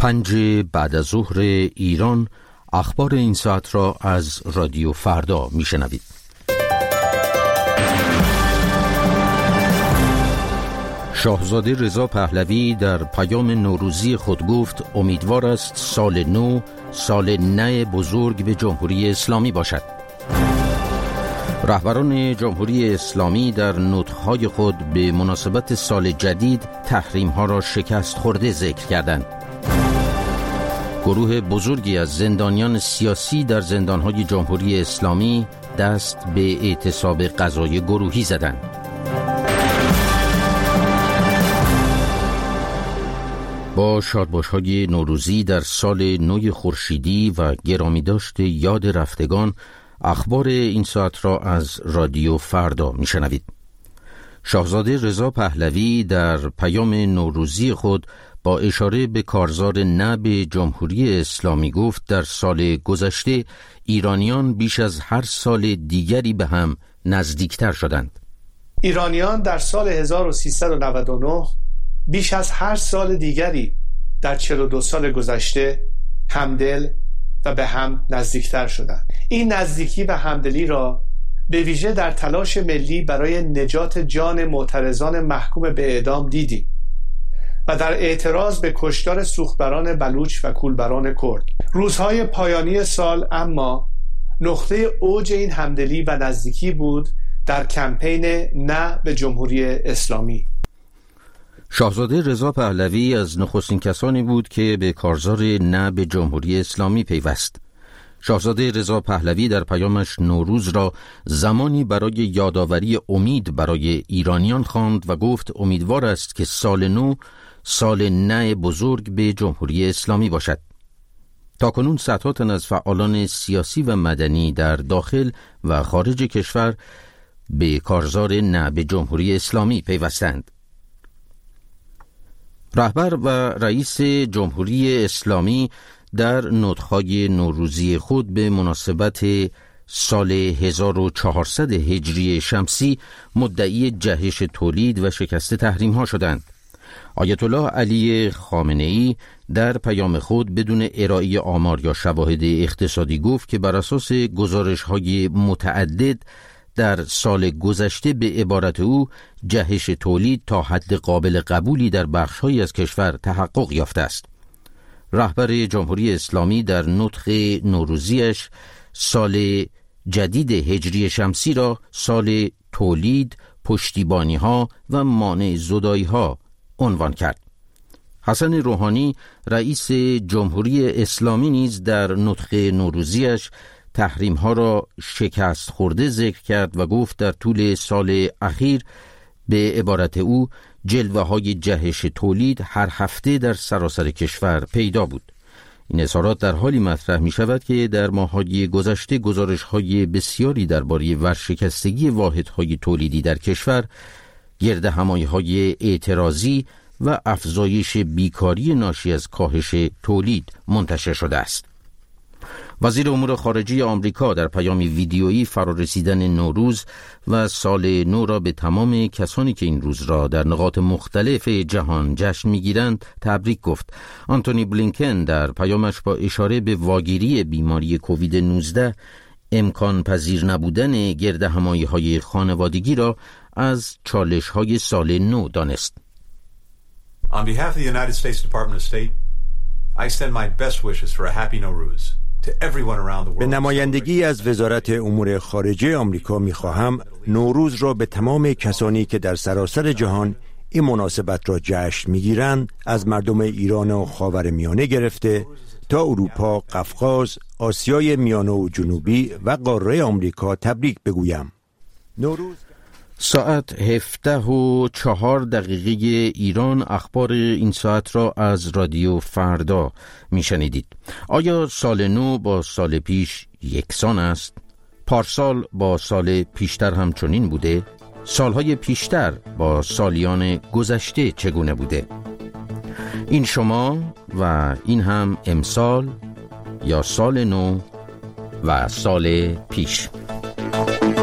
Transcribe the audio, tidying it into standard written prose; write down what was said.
5 بعد از ظهر ایران. اخبار این ساعت را از رادیو فردا میشنوید. شاهزاده رضا پهلوی در پیام نوروزی خود گفت امیدوار است سال نو سال نو بزرگ به جمهوری اسلامی باشد. رهبران جمهوری اسلامی در نطق‌های خود به مناسبت سال جدید تحریم‌ها را شکست خورده ذکر کردند. گروه بزرگی از زندانیان سیاسی در زندان‌های جمهوری اسلامی دست به اعتصاب غذای گروهی زدند. با شادباش‌های نوروزی در سال نو خورشیدی و گرامیداشت یاد رفتگان، اخبار این ساعت را از رادیو فردا میشنوید. شاهزاده رضا پهلوی در پیام نوروزی خود با اشاره به کارزار نب جمهوری اسلامی گفت در سال گذشته ایرانیان بیش از هر سال دیگری به هم نزدیکتر شدند. ایرانیان در سال 1399 بیش از هر سال دیگری در 42 سال گذشته همدل و به هم نزدیکتر شدند. این نزدیکی و همدلی را به ویژه در تلاش ملی برای نجات جان معترضان محکوم به اعدام دیدیم و در اعتراض به کشتار سوختبران بلوچ و کولبران کرد. روزهای پایانی سال اما نقطه اوج این همدلی و نزدیکی بود در کمپین نه به جمهوری اسلامی. شاهزاده رضا پهلوی از نخستین کسانی بود که به کارزار نه به جمهوری اسلامی پیوست. شاهزاده رضا پهلوی در پیامش نوروز را زمانی برای یادآوری امید برای ایرانیان خواند و گفت امیدوار است که سال نو سال نو بزرگ به جمهوری اسلامی باشد. تاکنون صدها تن از فعالان سیاسی و مدنی در داخل و خارج کشور به کارزار نه به جمهوری اسلامی پیوستند. رهبر و رئیس جمهوری اسلامی در نطق‌های نوروزی خود به مناسبت سال 1400 هجری شمسی مدعی جهش تولید و شکست تحریم‌ها شدند. آیت الله علی خامنه‌ای در پیام خود بدون ارائه آمار یا شواهد اقتصادی گفت که بر اساس گزارش‌های متعدد در سال گذشته به عبارت او جهش تولید تا حد قابل قبولی در بخش‌هایی از کشور تحقق یافته است. رهبر جمهوری اسلامی در نطق نوروزیش سال جدید هجری شمسی را سال تولید، پشتیبانی‌ها و مانع زدایی‌ها عنوان کرد. حسن روحانی رئیس جمهوری اسلامی نیز در نطق نوروزیش تحریم‌ها را شکست خورده ذکر کرد و گفت در طول سال اخیر به عبارت او جلوه‌های جهش تولید هر هفته در سراسر کشور پیدا بود. این اظهارات در حالی مطرح می شود که در ماه‌های گذشته گزارش‌های بسیاری درباره ورشکستگی واحدهای تولیدی در کشور، گردهمایی‌های اعتراضی و افزایش بیکاری ناشی از کاهش تولید منتشر شده است. وزیر امور خارجه آمریکا در پیامی ویدیویی فرارسیدن نوروز و سال نو را به تمام کسانی که این روز را در نقاط مختلف جهان جشن می‌گیرند تبریک گفت. آنتونی بلینکن در پیامش با اشاره به واگیری بیماری کووید 19 امکان پذیر نبودن گردهمایی‌های خانوادگی را از چالش‌های سال نو دانست. On behalf of the United States Department of State, I extend my best wishes for a happy Nowruz. به نمایندگی از وزارت امور خارجه آمریکا می‌خواهم نوروز را به تمام کسانی که در سراسر جهان این مناسبت را جشن می‌گیرند از مردم ایران و خاورمیانه گرفته تا اروپا، قفقاز، آسیای میانه و جنوبی و قاره آمریکا تبریک بگویم. نوروز ساعت 17:04 ایران. اخبار این ساعت را از رادیو فردا میشنیدید. آیا سال نو با سال پیش یکسان است؟ پارسال با سال پیشتر هم چنین بوده؟ سالهای پیشتر با سالیان گذشته چگونه بوده؟ این شما و این هم امسال یا سال نو و سال پیش.